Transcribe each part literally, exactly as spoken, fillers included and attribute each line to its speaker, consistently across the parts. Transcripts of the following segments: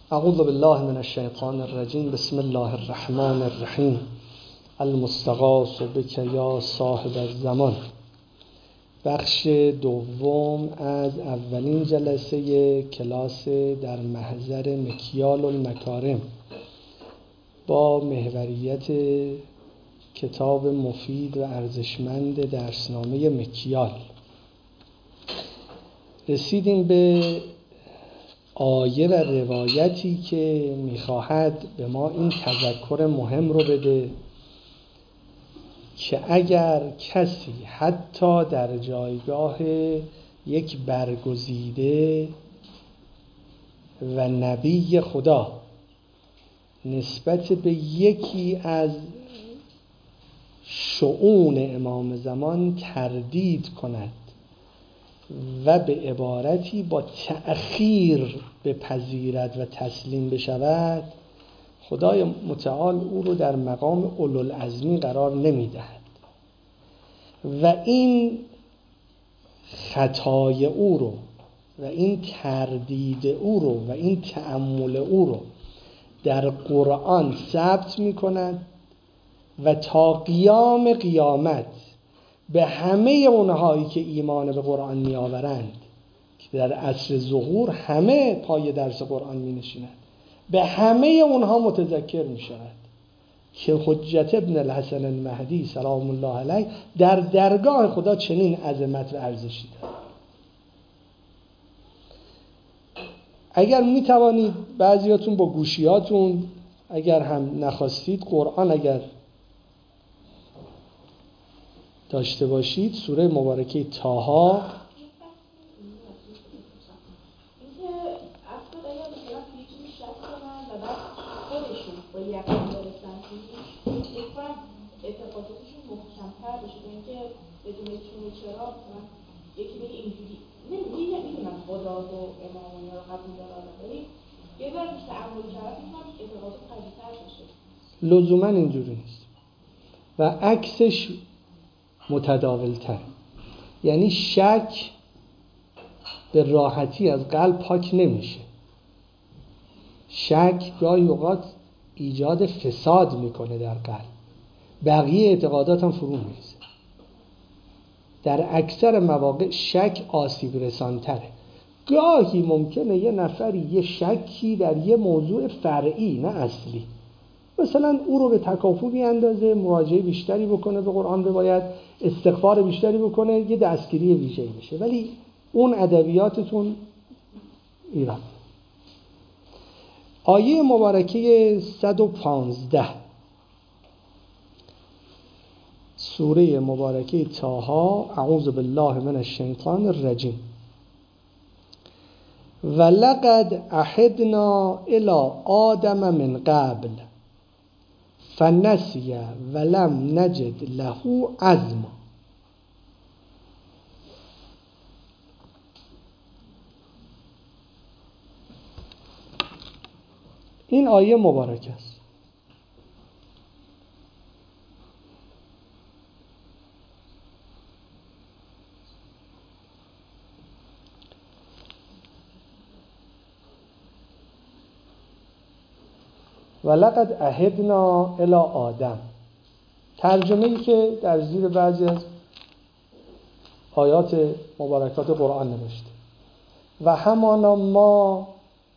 Speaker 1: اعوذ بالله من الشیطان الرجیم. بسم الله الرحمن الرحیم. المستغاث بک یا صاحب الزمان. بخش دوم از اولین جلسه کلاس در محضر مکیال المکارم با محوریت کتاب مفید و ارزشمند درسنامه مکیال. رسیدیم به آیه و روایتی که میخواهد به ما این تذکر مهم رو بده که اگر کسی حتی در جایگاه یک برگزیده و نبی خدا نسبت به یکی از شؤون امام زمان تردید کند و به عبارتی با تأخیر بپذیرد و تسلیم بشود، خدای متعال او رو در مقام اولوالعزمی قرار نمیدهد و این خطای او رو و این تردید او رو و این تأمل او رو در قرآن ثبت میکند و تا قیام قیامت به همه اونهایی که ایمان به قرآن می آورند که در عصر ظهور همه پای درس قرآن می نشینند، به همه اونها متذکر می شود که حجت ابن الحسن المهدی سلام الله علیه در درگاه خدا چنین عظمت و ارزشی دارد. اگر می توانید بعضیاتون با گوشیاتون اگر هم نخواستید قرآن اگر داشته باشید، سوره مبارکه طه
Speaker 2: اعتقاداتشون محکم‌تر بشه تا اینکه بدون چون و چرا یکی بگه اینجوری نمیدونم خدا و امام و اینا رو قبول دارم، ولی یه ذره بیشتر تعامل کردن می‌خوام اعتقادات قوی‌تر بشه.
Speaker 1: لزوما اینجوری نیست و عکسش متداول‌تر، یعنی شک به راحتی از قلب پاک نمیشه. شک گاهی اوقات ایجاد فساد میکنه در قلب، بقیه اعتقادات هم فرو میریزه. در اکثر مواقع شک آسیب رسانتره. گاهی ممکنه یه نفری یه شکی در یه موضوع فرعی نه اصلی، مثلا او رو به تکاپو بیاندازه، مراجعه بیشتری بکنه به قرآن، باید استغفار بیشتری بکنه، یه دستگیری ویژه‌ای بشه، ولی اون ادبیاتتون ایران. آیه مبارکه صد و پانزده سوره مبارکه طه، اعوذ بالله من الشیطان الرجیم. ولقد عهدنا الی آدم من قبل فنسی ولم نجد له عزما. این آیه مبارک است. ولقد عهدنا الی آدم، ترجمه‌ای که در زیر بعضی از آیات مبارکات قرآن نوشته. و همانا ما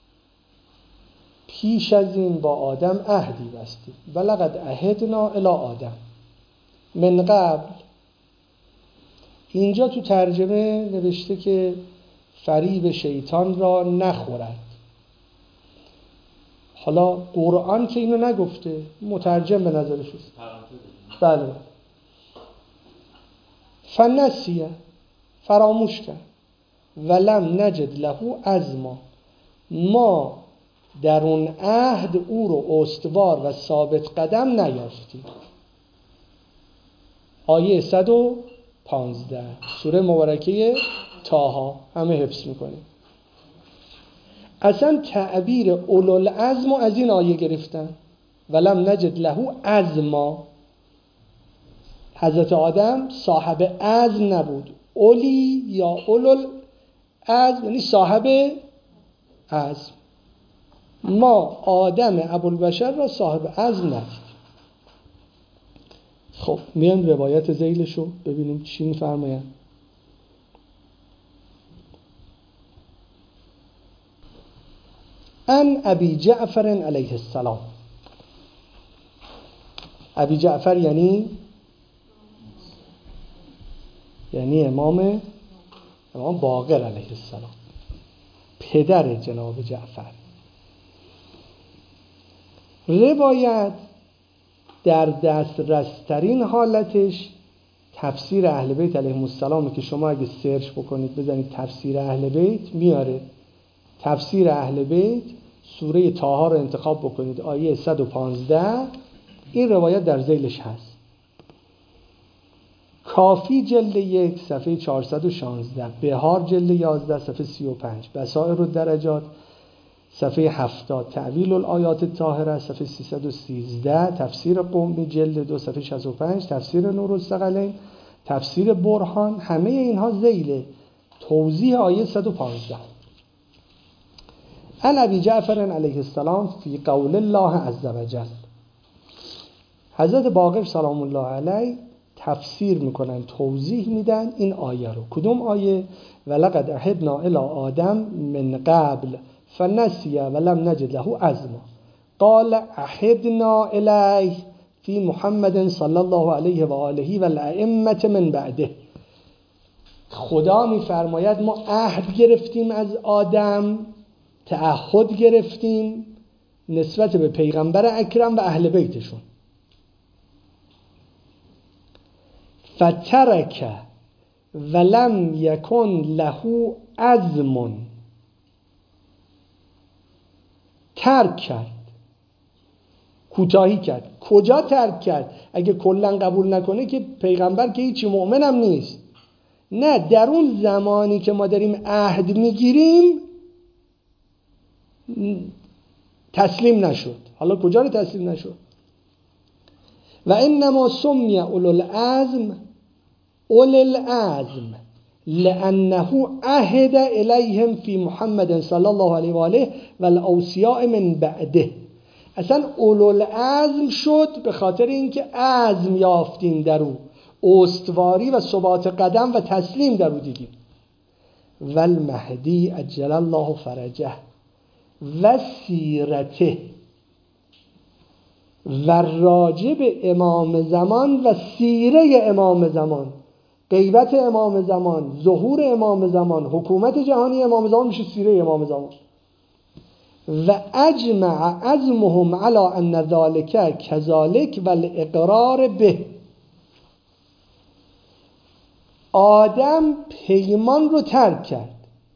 Speaker 1: پیش از این با آدم عهدی بستیم. ولقد عهدنا الی آدم من قبل. اینجا تو ترجمه نوشته که فریب شیطان را نخورد. حالا قرآن که اینو نگفته، مترجم به نظرش است. بله. فنسیه، فراموش کرد. ولم نجد له عزما، ما در اون عهد او رو استوار و ثابت قدم نیافتیم. آیه صد و پانزده سوره مبارکه طه، همه حفظ میکنیم. اصلا تعبیر اولوالعزم از این آیه گرفتن. ولم نجد له عزما. حضرت آدم صاحب عزم نبود. اولی یا اولوالعزم یعنی صاحب عزم. ما آدم ابوالبشر را صاحب عزم ندید. خب میایم روایت ذیلشو ببینیم چی میفرماین. ان ابی جعفر علیه السلام. ابی جعفر یعنی یعنی امام امام باقر علیه السلام، پدر جناب جعفر. روایت در دسترس‌ترین حالتش تفسیر اهل بیت علیهم السلام که شما اگه سرچ بکنید بزنید تفسیر اهل بیت میاره. تفسیر اهل بیت سوره طه رو انتخاب بکنید، آیه صد و پانزده، این روایت در ذیلش هست. کافی جلد یک صفحه چهارصد و شانزده، بهار جلد یازده صفحه سی و پنج، بصائر الدرجات صفحه هفتاد، تعویل الآیات الطاهره صفحه سیصد و سیزده، تفسیر قمی جلد دو صفحه شصت و پنج، تفسیر نور الثقلین، تفسیر برهان، همه اینها ذیل توضیح آیه صد و پانزده. ان ابی جعفر علیه السلام فی قول الله عز وجل. حضرت باقر سلام الله علیه تفسیر میکنن، توضیح میدن این آیه رو. کدوم آیه؟ ولقد عهدنا الی آدم من قبل فنسی ولم نجد له عزما قال عهدنا الیه فی محمد صلی الله علیه و آله و الائمه من بعده. خدا میفرماید ما عهد گرفتیم از آدم، تعهد گرفتیم نسبت به پیغمبر اکرم و اهل بیتشون. فترک ولم یکن له عزم، ترک کرد، کوتاهی کرد. کجا ترک کرد؟ اگه کلا قبول نکنه که پیغمبر که هیچی، مؤمن هم نیست. نه، در اون زمانی که ما داریم عهد میگیریم تسلیم نشد. حالا کجا رو تسلیم نشد؟ و انما سمی اولو العزم اولو العزم لانه عهد الیهم فی محمد صلی الله علیه و آله و الاوصیاء من بعده. اصلا اولو العزم شد به خاطر اینکه عزم یافتیم در او، استواری و ثبات قدم و تسلیم در او دیدیم. و المهدی عجل الله فرجه و سیرته، و راجب امام زمان و سیره امام زمان، غیبت امام زمان، ظهور امام زمان، حکومت جهانی امام زمان میشه سیره امام زمان. و اجمع عزمهم علی ان ذلک کذالک و الاقرار به. آدم پیمان رو ترک کرد،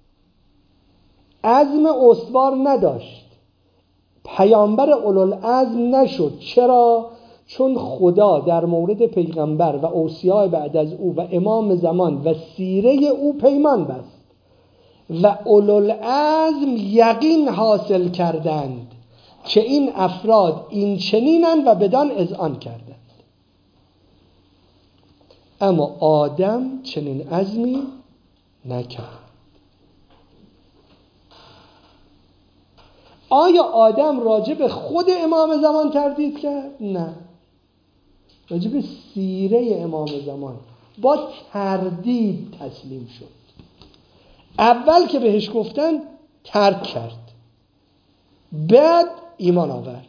Speaker 1: عزم استوار نداشت، پیامبر اولوالعزم نشد. چرا؟ چون خدا در مورد پیغمبر و اوصیاء بعد از او و امام زمان و سیره او پیمان بست و اولوالعزم یقین حاصل کردند که این افراد این چنینند و بدان اذعان کردند. اما آدم چنین عزمی نکرد. آیا آدم راجع به خود امام زمان تردید کرد؟ نه، راجع به سیره امام زمان با تردید تسلیم شد. اول که بهش گفتن ترک کرد، بعد ایمان آورد.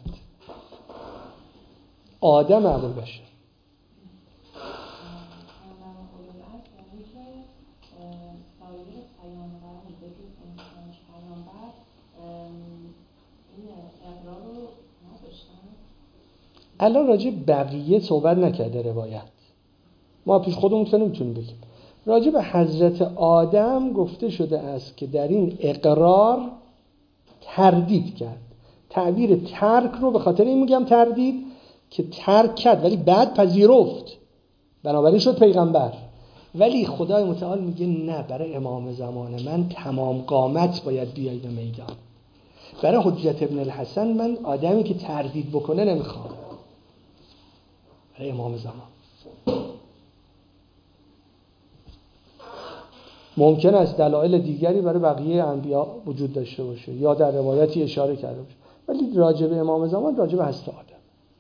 Speaker 1: آدم ابوالبشر. الان راجع بقیه صحبت نکرده روایت، ما پیش خودمون که نمیتونیم بگیم. راجع به حضرت آدم گفته شده است که در این اقرار تردید کرد. تعبیر ترک رو به خاطر این میگم تردید که ترک کرد ولی بعد پذیرفت، بنابراین شد پیغمبر. ولی خدای متعال میگه نه، برای امام زمان من تمام قامت باید بیای به میدان. برای حجت ابن الحسن من آدمی که تردید بکنه نمیخوام، برای امام زمان. ممکن است دلایل دیگری برای بقیه انبیا وجود داشته باشه یا در روایتی اشاره کرده باشه. ولی راجع به امام زمان راجع به حضرت آدم.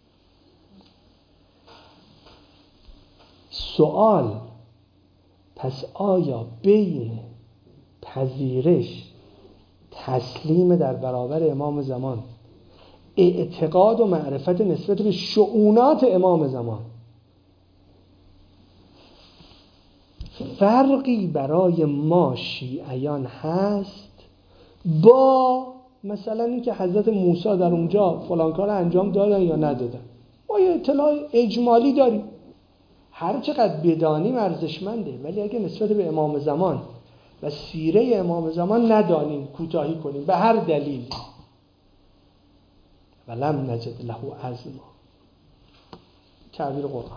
Speaker 1: سوال: پس آیا بین پذیرش تسلیم در برابر امام زمان، اعتقاد و معرفت نسبت به شؤونات امام زمان، فرقی برای ما شیعیان هست با مثلا اینکه حضرت موسی در اونجا فلان کار انجام دادن یا ندادن؟ ما یه اطلاع اجمالی داریم، هر چقدر بدانیم ارزشمنده، ولی اگه نسبت به امام زمان و سیره امام زمان ندانیم، کوتاهی کنیم به هر دلیل، ولم نجد له عزما، تعبیر قرآن.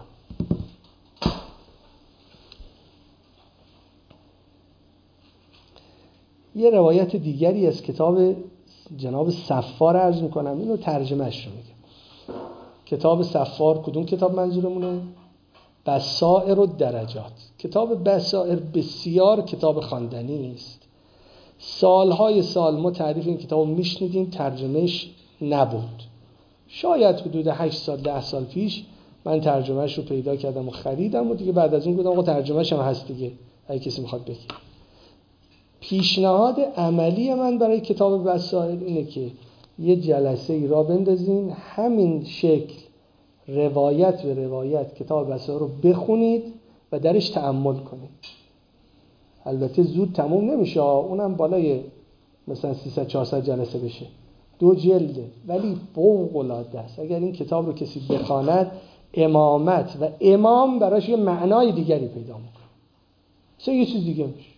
Speaker 1: یه روایت دیگری از کتاب جناب صفار عرض میکنم، اینو ترجمهش رو میگم. کتاب صفار کدوم کتاب منظورمونه؟ بصائر و درجات. کتاب بصائر بسیار کتاب خواندنی است. سالهای سال ما تعریف این کتاب رو میشنیدیم، ترجمهش نبود. شاید حدود هشت سال ده سال پیش من ترجمهش رو پیدا کردم و خریدم و دیگه بعد از اون گفتم آقا ترجمهش هم هست دیگه، اگه کسی میخواد بگه. پیشنهاد عملی من برای کتاب بصائر اینه که یه جلسه ای را بندازین، همین شکل روایت به روایت کتاب بصائر رو بخونید و درش تأمل کنید. البته زود تموم نمیشه، اونم بالای مثلا سیصد چهارصد جلسه بشه، دو جلده، ولی فوق العاده است. اگر این کتاب رو کسی بخواند، امامت و امام براش یه معنای دیگری پیدا میکنه. چه یه چیز دیگه میشه،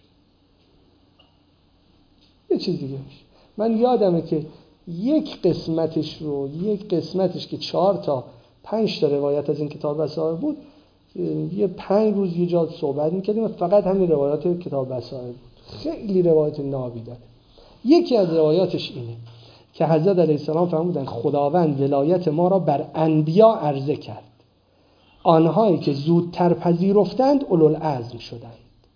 Speaker 1: یه چیز دیگه میشه. من یادمه که یک قسمتش رو یک قسمتش که چهار تا پنج تا روایت از این کتاب بصائر بود، یه پنج روز یه جا صحبت میکردیم و فقط همین روایات کتاب بصائر بود. خیلی روایت نابی داره. یکی از روایاتش اینه که حضرت علیه السلام فرمودن خداوند ولایت ما را بر انبیا عرضه کرد، آنهایی که زودتر پذیرفتند اولوالعزم شدند.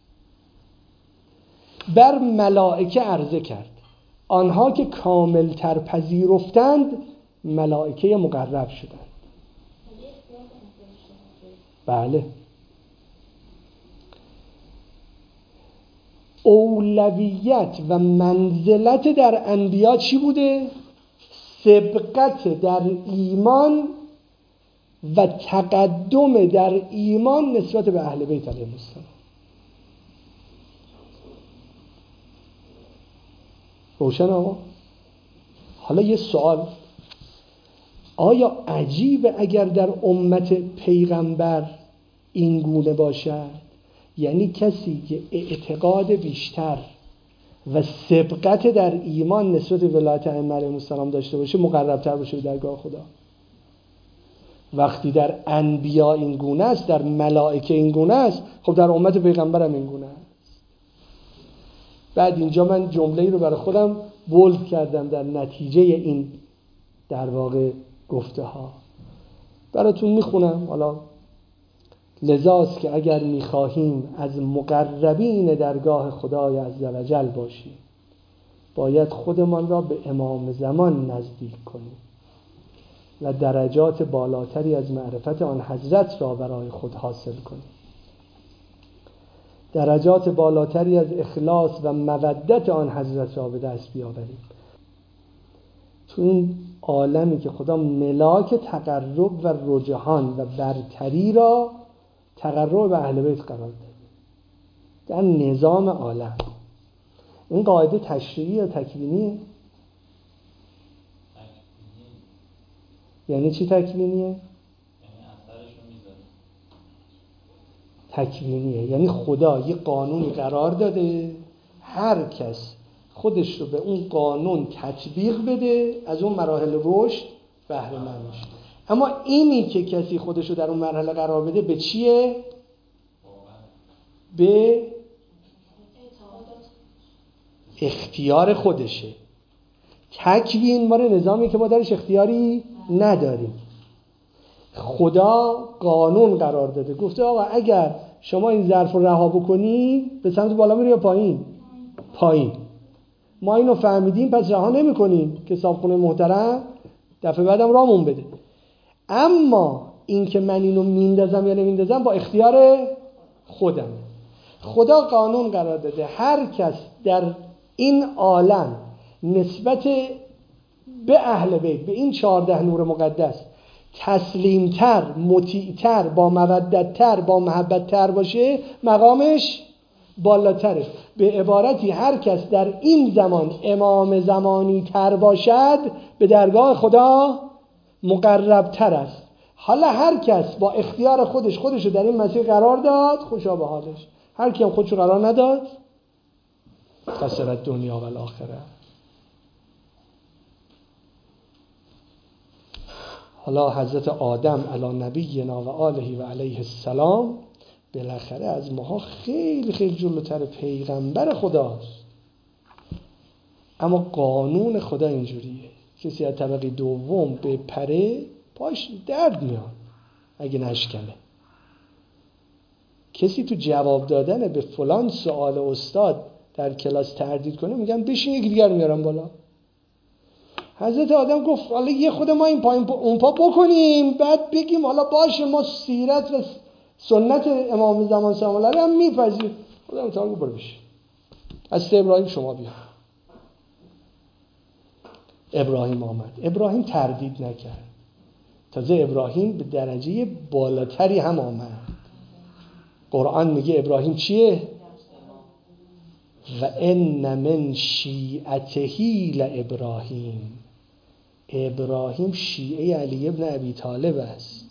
Speaker 1: بر ملائکه عرضه کرد، آنها که کاملتر پذیرفتند ملائکه مقرب شدند. بله. اولویت و منزلت در انبیا چی بوده؟ سبقت در ایمان و تقدم در ایمان نسبت به اهل بیت علیهم السلام. روشن آقا؟ حالا یه سوال، آیا عجیبه اگر در امت پیغمبر این گونه باشد؟ یعنی کسی که اعتقاد بیشتر و سبقت در ایمان نسبت به ولایت ائمه علیهم السلام داشته باشه مقربتر باشه به درگاه خدا. وقتی در انبیا این گونه است، در ملائکه این گونه است، خب در امت پیغمبر هم این گونه است. بعد اینجا من جمله‌ای رو برای خودم بولد کردم در نتیجه این در واقع گفته ها براتون میخونم. حالا لذاست که اگر میخواهیم از مقربین درگاه خدای عزوجل باشیم، باید خودمان را به امام زمان نزدیک کنیم و درجات بالاتری از معرفت آن حضرت را برای خود حاصل کنیم، درجات بالاتری از اخلاص و مودت آن حضرت را به دست بیاوریم. تو این عالمی که خدا ملاک تقرب و رجحان و برتری را تقرب به اهل بیت قرار داده در نظام عالم. این قاعده تشریعی یا تکوینیه؟ یعنی چی تکوینیه؟ تکوینیه یعنی خدا یه قانونی قرار داده، هر کس خودش رو به اون قانون تطبیق بده از اون مراحل رشد بهره مند میشه. اما اینی که کسی خودش رو در اون مرحله قرار بده به چیه؟ به اختیار خودشه. تکوین مال نظامی که ما درش اختیاری نداریم. خدا قانون قرار داده، گفته آقا اگر شما این ظرف رو رها بکنی به سمت بالا میره یا پایین؟ پایین. ما اینو فهمیدیم پس رها نمی‌کنیم که صاحبخونه محترم دفعه بعدم رامون بده. اما این که من اینو میندازم یا نمیندازم با اختیار خودم. خدا قانون قرار داده هر کس در این عالم نسبت به اهل بیت، به این چهارده نور مقدس تسلیمتر، مطیعتر، با مودتتر، با محبتتر باشه مقامش بالاتره. به عبارتی هر کس در این زمان امام زمانی تر باشد به درگاه خدا مقربتر است. حالا هر کس با اختیار خودش خودشو در این مسیر قرار داد خوشا به حالش، هر کی هم خودشو قرار نداد خسر دنیا و الاخره. حالا حضرت آدم علی نبینا و آله و علیه السلام بالاخره از ماها خیلی خیلی جلوتر، پیغمبر خداست، اما قانون خدا اینجوریه کسی از طبقه دوم به پره پاش درد میاد اگه نشکنه. کسی تو جواب دادن به فلان سوال استاد در کلاس تردید کنه میگن بشین یکی دیگر میارم بالا. حضرت آدم گفت حالا یه خود ما این پایین اون پا بکنیم بعد بگیم حالا باشه ما سیرت و سنت امام زمان سلام الله علیه هم میپذیریم. خدا متعال گفت برو بشین. از ابراهیم شما بیا. ابراهیم آمد. ابراهیم تردید نکرد. تازه ابراهیم به درجه بالاتری هم آمد. قرآن میگه ابراهیم چیه؟ و ان من شیعته لابراهیم. ابراهیم شیعه علی ابن ابی طالب است.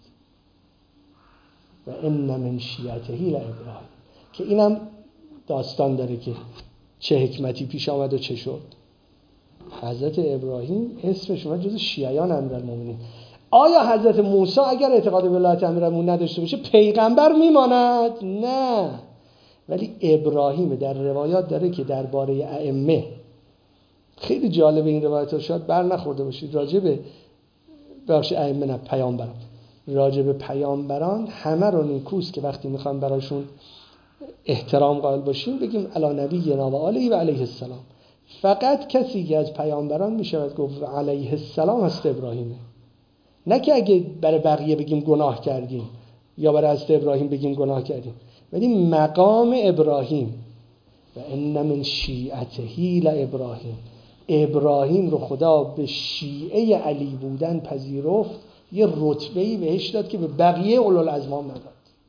Speaker 1: و ان من شیعته لابراهیم، که اینم داستان داره که چه حکمتی پیش آمد و چه شد. حضرت ابراهیم اسمش اومد جز شیعیان امیرالمومنین. آیا حضرت موسی اگر اعتقاد به ولایت امیرالمومنین نداشته باشه پیغمبر میماند؟ نه. ولی ابراهیم در روایات داره که درباره ائمه، خیلی جالب این روایت ها، شاید بر نخورده باشید، راجع به بخش ائمه نه پیامبران، راجع به پیامبران همه رو نیکوست که وقتی میخوام براشون احترام قائل باشیم بگیم علی نبینا و آله و علیه السلام. فقط کسی که از پیامبران میشود گفت علیه السلام هست ابراهیمه. نه که اگه برای بقیه بگیم گناه کردیم یا برای حضرت ابراهیم بگیم گناه کردیم، ولی مقام ابراهیم و ان من شیعته لابراهیم، ابراهیم رو خدا به شیعه علی بودن پذیرفت، یه رتبه‌ای بهش داد که به بقیه اولوالازمام نداد.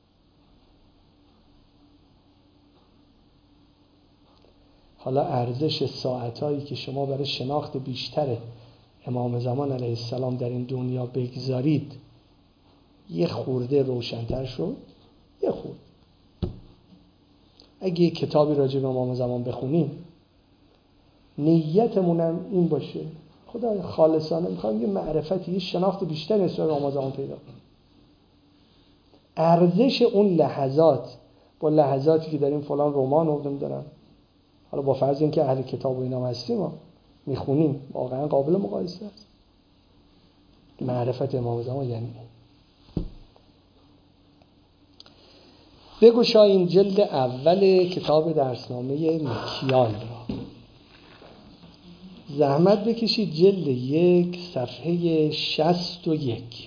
Speaker 1: حالا ارزش ساعتایی که شما برای شناخت بیشتر امام زمان علیه السلام در این دنیا بگذارید یه خورده روشن‌تر شد. یه خورده. اگه یه کتابی راجع به امام زمان بخونیم نیتمونم این باشه خدا خالصانه میخوایم یه معرفتی، یه شناخت بیشتر نسبت به امام زمان پیدا کنیم. ارزش اون لحظات با لحظاتی که داریم فلان رمان رو نمیدونم، حالا با فرض اینکه اهل کتاب و اینا هستیم ما میخونیم، واقعا قابل مقایسه است. معرفت امام زمان یعنی بگشاییم جلد اول کتاب درسنامه مکیال را. زحمت بکشید جلد یک صفحه شصت و یک.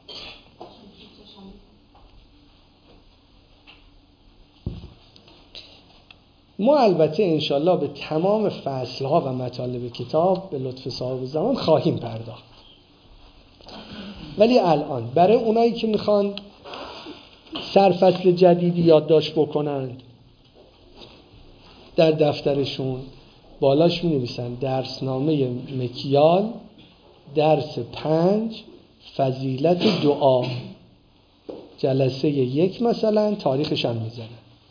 Speaker 1: ما البته انشالله به تمام فصلها و مطالب کتاب به لطف صاحب زمان خواهیم پرداخت، ولی الان برای اونایی که میخوان سرفصل جدیدی یادداشت بکنند در دفترشون بالاش می‌نویسن درسنامه مکیال درس پنج فضیلت دعا، جلسه یک مثلا تاریخش هم میزنن.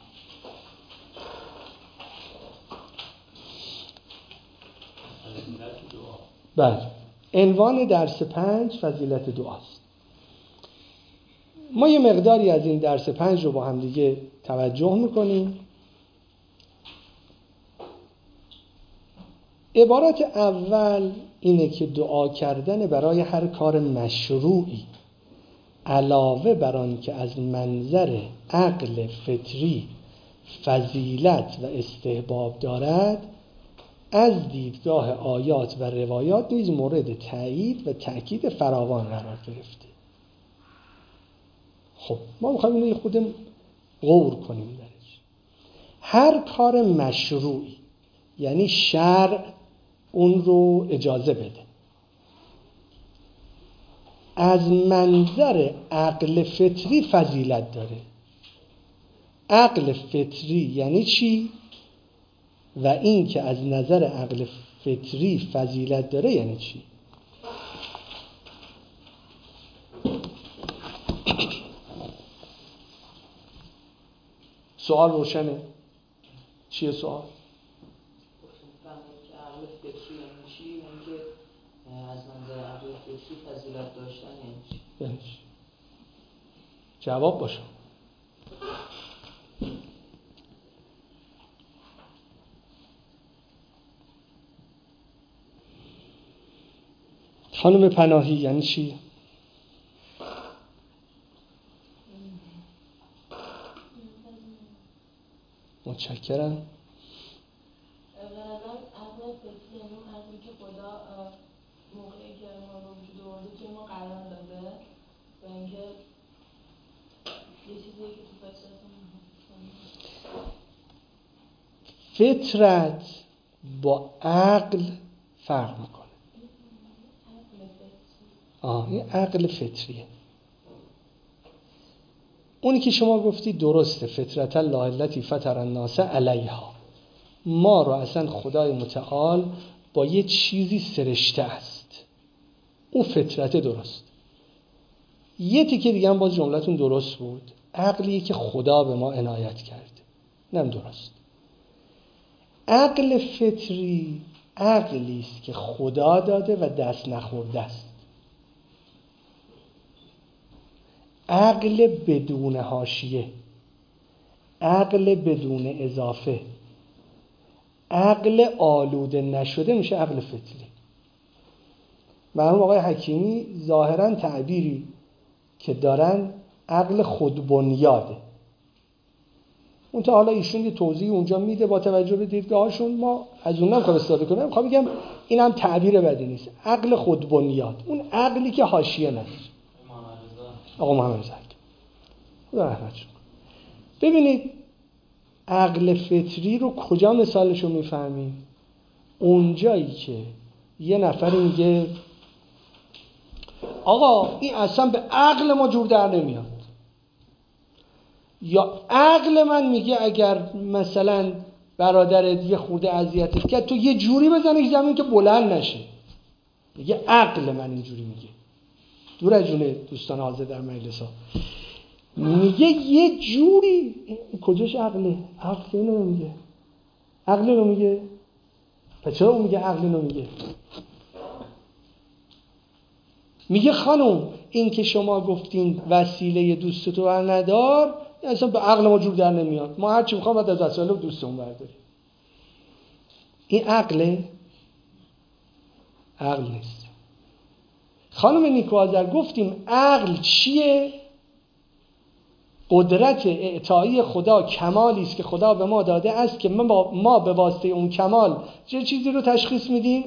Speaker 1: بله، عنوان درس پنج فضیلت دعاست. ما یه مقداری از این درس پنج رو با هم دیگه توجه میکنیم. عبارت اول اینه که دعا کردن برای هر کار مشروعی علاوه بر آن که از منظر عقل فطری فضیلت و استحباب دارد، از دیدگاه آیات و روایات نیز مورد تأیید و تأکید فراوان قرار گرفته. خب ما میخوایم اینو خودم غور کنیم درش. هر کار مشروعی، یعنی شرع اون رو اجازه بده، از منظر عقل فطری فضیلت داره. عقل فطری یعنی چی؟ و این که از نظر عقل فطری فضیلت داره یعنی چی؟ سوال روشنه؟ چیه سوال؟
Speaker 3: عقل فطری یعنی چی؟ یعنی که از منظر عقل فطری فضیلت داشتن یعنی چی؟
Speaker 1: یعنی چی؟ جواب باشه. خانم پناهی یعنی چی؟ متشکرم.
Speaker 4: به نظرم عقل فطری یعنی اون عقلی که خدا موقعی که ما رو وجود آورده توی ما قرار داده و اینکه یه چیزی که تو فطرتمون
Speaker 1: فطرت با عقل فرق میکنه. آه این عقل فطریه. اونی که شما گفتی درسته، فطرت الله التي فطر الناس علیها. ما رو اصلا خدای متعال با یه چیزی سرشته است، اون فطرت درست. یه تیکه دیگه هم باز جملتون درست بود، عقلیه که خدا به ما عنایت کرده، نم درست. عقل فطری عقلی است که خدا داده و دست نخورده است. عقل بدون حاشیه، عقل بدون اضافه، عقل آلوده نشده میشه عقل فطری. مرحوم آقای حکیمی ظاهراً تعبیری که دارن عقل خودبنیاده. اون تا حالا ایشون یه توضیح اونجا میده با توجه به دیدگاهشون، ما از اون نمیخوام استفاده کنم. میخوام بگم اینم تعبیر بدی نیست، عقل خودبنیاد، اون عقلی که حاشیه نداره. آقا محمد رضا خدا رحمتش کنه. ببینید عقل فطری رو کجا مثالشو میفهمیم؟ اونجایی که یه نفر میگه آقا این اصلا به عقل ما جور در نمیاد، یا عقل من میگه اگر مثلا برادرت یه خورده اذیتت کرد تو یه جوری بزنی زمین که بلند نشه. میگه عقل من اینجوری میگه. دور از جون دوستان حاضر در مجلس ها، میگه یه جوری. کجاش عقله؟ عقل اینو میگه، عقل اینو میگه. پس چرا اون میگه عقل اینو میگه؟ میگه خانم این که شما گفتین وسیله دوستتو بر ندار، اصلا به عقل ما جور در نمیاد، ما هر چی میخوام باید از وسیله دوستمون برداریم. این عقله؟ عقل نیست. خانم نیکوآذر گفتیم عقل چیه؟ قدرت اعطایی خدا، کمالی است که خدا به ما داده است که ما, ما به واسطه اون کمال چه چیزی رو تشخیص میدیم؟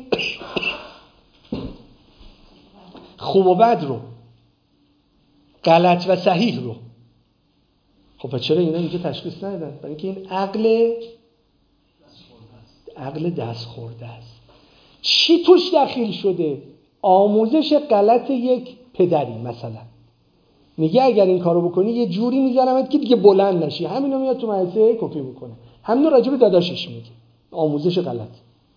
Speaker 1: خوب و بد رو، غلط و صحیح رو. خب پس چرا اینا اینجا تشخیص ندادن؟ برای اینکه این عقل عقل دست خورده است. چی توش دخیل شده؟ آموزش غلط یک پدری مثلا میگه اگر این کارو بکنی یه جوری میذارمت که دیگه بلند نشی. همینو میاد تو مدرسه کپی بکنه، همینو راجع به داداشش میگه، آموزش غلط.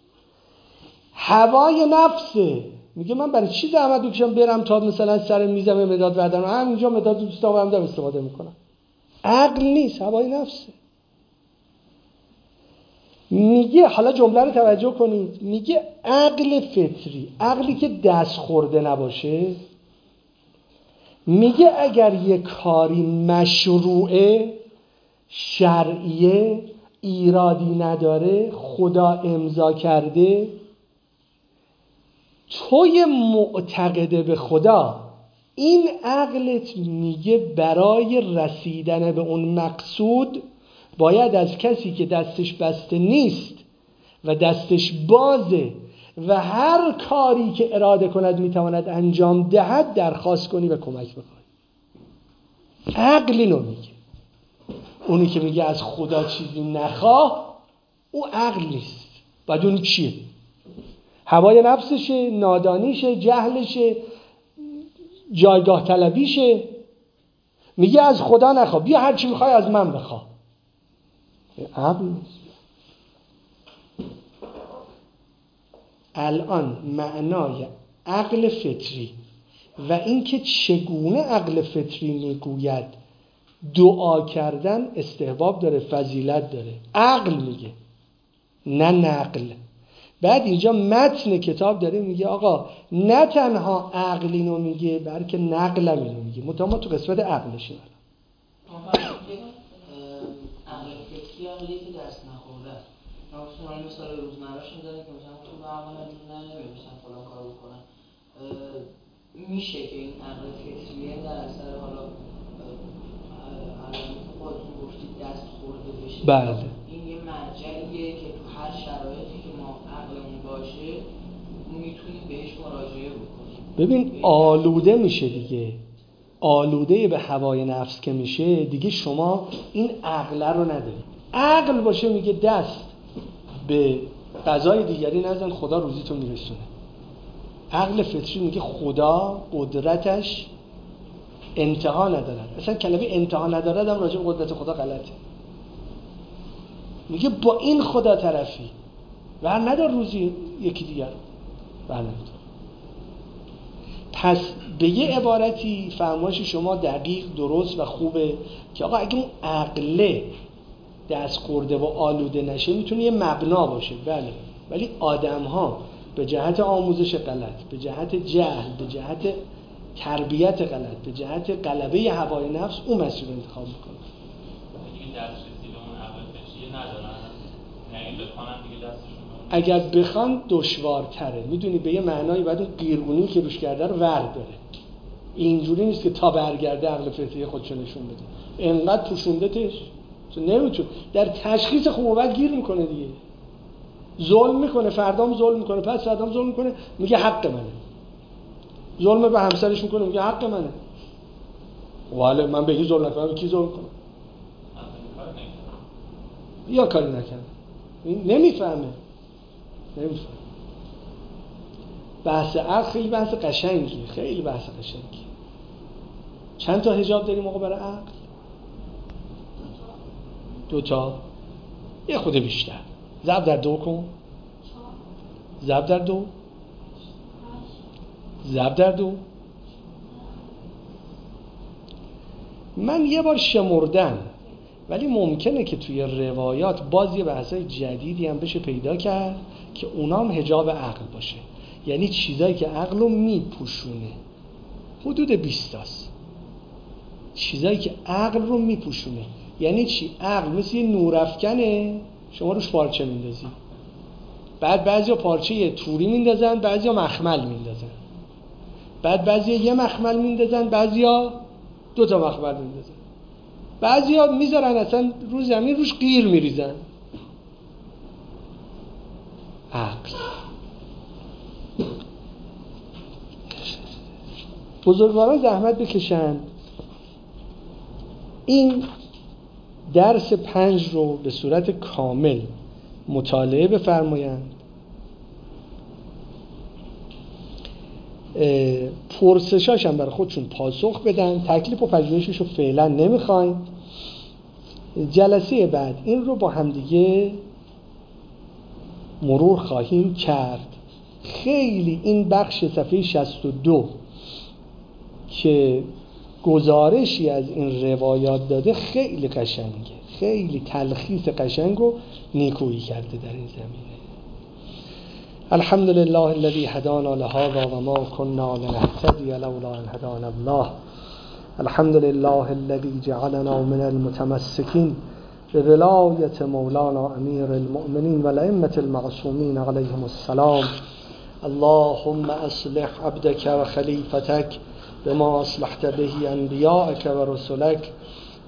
Speaker 1: هوای نفسه، میگه من برای چی زحمت بکشم برم تا مثلا سر میزم مداد بردارم، همینجا مداد دوستام هم دارم استفاده میکنم. عقل نیست، هوای نفسه. میگه حالا جمله رو توجه کنید، میگه عقل فطری، عقلی که دست خورده نباشه، میگه اگر یه کاری مشروعه، شرعیه، ایرادی نداره، خدا امضا کرده، توی معتقده به خدا، این عقلت میگه برای رسیدن به اون مقصود باید از کسی که دستش بسته نیست و دستش بازه و هر کاری که اراده کند میتواند انجام دهد درخواست کنی و کمک بکنی. عقل اینو میگه. اونی که میگه از خدا چیزی نخواه، او عقل نیست. بعد اون چیه؟ هوای نفسشه، نادانیشه، جهلشه، جایگاه طلبیشه. میگه از خدا نخواه، بیا هر چی میخوای از من بخواه. عقل نیست. الان معنای عقل فطری و اینکه چگونه عقل فطری میگوید دعا کردن استحباب داره، فضیلت داره. عقل میگه، نه نقل. بعد اینجا متن کتاب داره میگه آقا نه تنها عقل اینو میگه بلکه نقلم اینو میگه. متأ تو قسمت عقلشه.
Speaker 3: عقل فطری عقلی که دست نخورده. مثلا مثال روزمره‌اش میذاره که مثلا تو عقل نمی‌شن فلان کارو بکنن. میشه که این عقل فطریه در اثر حالا علائمی که خودتون گفتید دست خورده بشه.
Speaker 1: بله.
Speaker 3: این یه مرجعیه که تو هر شرایطی که ما عقلمون باشه میتونیم بهش مراجعه بکنیم.
Speaker 1: ببین آلوده میشه دیگه. آلوده به هوای نفس که میشه دیگه شما این عقل رو نداری. عقل باشه میگه دست به غذای دیگری نزن، خدا روزیتو میرسونه. عقل فطری میگه خدا قدرتش انتها ندارد. اصلا کلمه انتها ندارد هم راجع به قدرت خدا غلطه. میگه با این خدا طرفی ور ندار روزی یکی دیگر ور ندار. پس به یه عبارتی فرمایش شما دقیق، درست و خوبه که آقا اگه اون عقله دست خورده و آلوده نشه میتونه یه مبنا باشه، بله، ولی آدم ها به جهت آموزش غلط، به جهت جهل، به جهت تربیت غلط، به جهت غلبه هوای نفس اون مسیر رو انتخاب میکنه.
Speaker 5: دیگه دسترسی به اون عقل فطری ندارن، یعنی بخوانن دیگه دستشون.
Speaker 1: اگر بخوان دشوارتره. میدونی به یه معنایی بعد اون قیرگونی که روش کرده رو ورد داره. اینجوری نیست که تا برگرده عقل فطری خودشو نشون بده. انقدر پوشوندتش تو نمیتونه. در تشخیص خوب و بد گیر میکنه دیگه. ظلم میکنه، فردام ظلم میکنه، پس فردام ظلم میکنه، میگه حق منه. ظلم به همسرش میکنه، میگه حق منه. والا من به کی ظلم نکنم، کی ظلم کنه؟ یا کاری نکنه. این نمیفهمه. نمیفهمه. بحث عقل خیلی بحث قشنگیه، خیلی بحث قشنگیه. چند تا حجاب داریم آقا برای عقل؟ دو تا. یه خود بیشتر. ضرب در دو کن. ضرب در دو. ضرب در دو. من یه بار شمردم، ولی ممکنه که توی روایات باز یه بحثای جدیدی هم بشه پیدا کرد که اونام حجاب عقل باشه. یعنی چیزایی که عقل رو میپوشونه. حدود بیست تاست. چیزایی که عقل رو میپوشونه. یعنی چی؟ عقل مثل یه نورافکنه، شما روش پارچه میندازی. بعد بعضیا پارچه یه توری میندازن، بعضیا مخمل میندازن. بعد بعضیا یه مخمل میندازن، بعضیا دو تا مخمل میندازن. بعضیا میذارن اصلا رو زمین روش قیر میریزن. عقل. بزرگواران زحمت بکشن این درس پنج رو به صورت کامل مطالعه بفرمایند. پرسشاش هم برای خودشون پاسخ بدن. تکلیف و پژوهشش رو فعلا نمیخوایم. جلسه بعد این رو با همدیگه مرور خواهیم کرد. خیلی این بخش صفحه شصت و دو که گزارشی از این روایات داده خیلی قشنگه، خیلی تلخیص قشنگ و نیکویی کرده در این زمینه. الحمد لله الذي هدانا لهذا وما كنا لنهتدي لولا ان هدانا الله. الحمد لله الذي جعلنا من المتمسكين بولاية مولانا امير المؤمنين والائمة المعصومين عليهم السلام. اللهم اصلح عبدك وخليفتك بما اصلحت به انبياءك ورسلك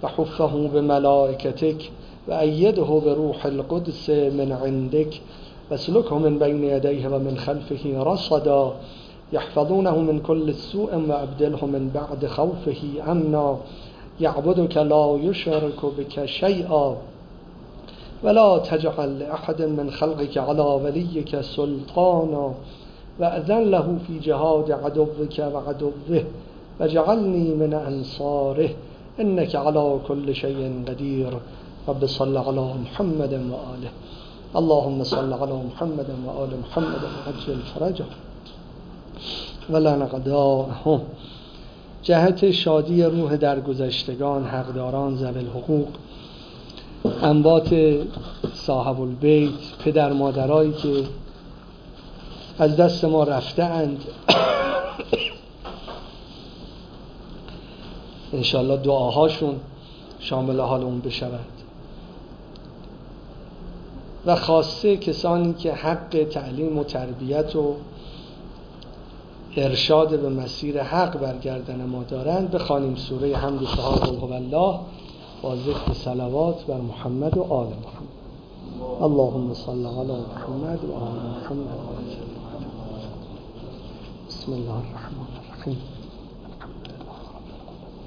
Speaker 1: وحفه بملائكتك وأيده بروح القدس من عندك واسلكه من بين يديه ومن خلفه رصدا يحفظونه من كل سوء وأبدله من بعد خوفه أمنا يعبدك لا يشرك بك شيئا ولا تجعل لأحد من خلقك على وليك سلطانا وأذن له في جهاد عدوك وعدوه وجعلني من أنصاره إنك على كل شيء قدير. رب صل على محمد وآله. اللهم صل على محمد وآل محمد وعجل فرجه ولا نقضاهم. جهت شادی روح درگذشتگان، حقداران، ذوی الحقوق، اموات صاحب البیت، پدر مادرایی که از دست ما رفته اند، انشاءالله دعاهاشون شامل حال اون بشود و خاصه کسانی که حق تعلیم و تربیت و ارشاد به مسیر حق برگردن ما دارند. بخوانیم سوره حمد و ثنا قل هو الله با ذکر صلوات بر محمد و آل محمد. اللهم صل علی محمد و آل محمد. بسم الله الرحمن الرحیم.